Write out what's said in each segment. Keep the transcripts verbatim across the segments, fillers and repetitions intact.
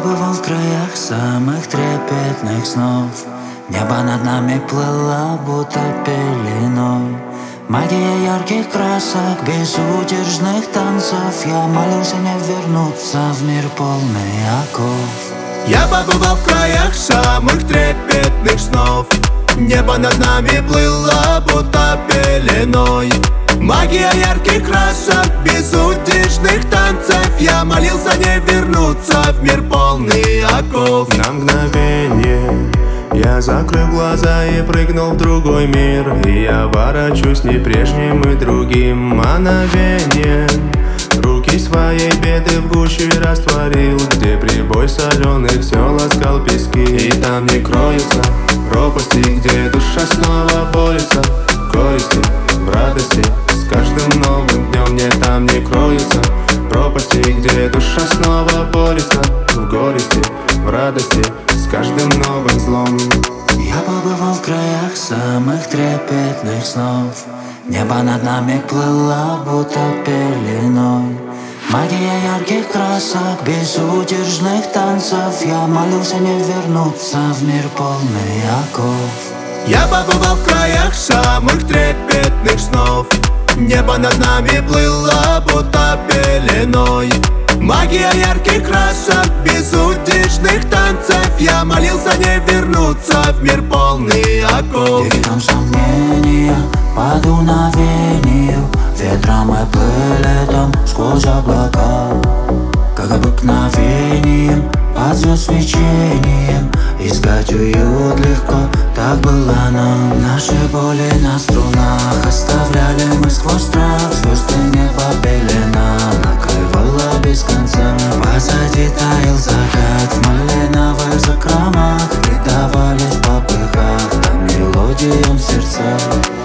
побывал в краях самых трепетных снов. Небо над нами плыло, будто пеленой. Магия ярких красок, безудержных танцев. Я молился не вернуться в мир полный оков. Я побывал в краях самых трепетных снов. Небо над нами плыло, будто пеленой. Магия ярких красок, безудержных танцев. Я молился не вернуться в мир полный оков. На мгновение я закрыл глаза и прыгнул в другой мир. И я ворочусь не прежним и другим мановением. Руки своей беды в гуще растворил, где прибой соленый все ласкал пески. И там не кроются пропасти, где душа снова борется в горести, в радости. С каждым новым днем мне там не кроются пропасти, где душа снова борется в горести, в радости. С каждым новым злом. Я побывал в краях самых трепетных снов. Небо над нами плыло, будто пеленой. Магия ярких красок, безудержных танцев. Я молился не вернуться в мир полный оков. Я побывал в краях самых трепетных снов. Небо над нами плыло, будто пеленой. Магия ярких красок, безудержных танцев. Я молился не вернуться в мир полный оков. Передам сомнения по дуновению ветром и пыли там сквозь облака. Как обыкновением, под звезд свечением искать уют легко, так было нам. Наши боли на струнах оставляли мы сквозь страх. Звезды неба пелена накрывала без конца. Позади таял закат в малиновых закромах. Предавались в попыхах там мелодиям сердца.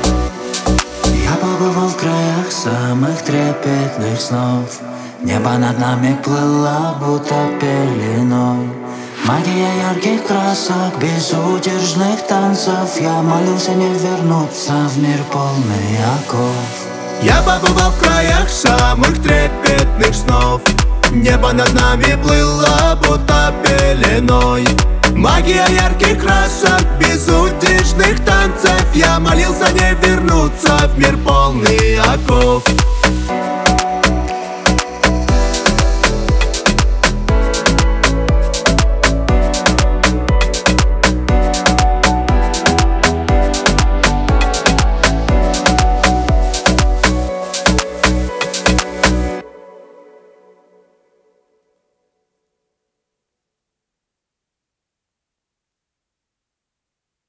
Я побывал в краях самых трепетных снов. Небо над нами плыло, будто пеленой. Магия ярких красок, безудержных танцев. Я молился не вернуться в мир полный оков. Я побывал в краях самых трепетных снов. Небо над нами плыло, будто пеленой. Магия ярких красок, безудержных танцев. Я молился не вернуться в мир полный оков.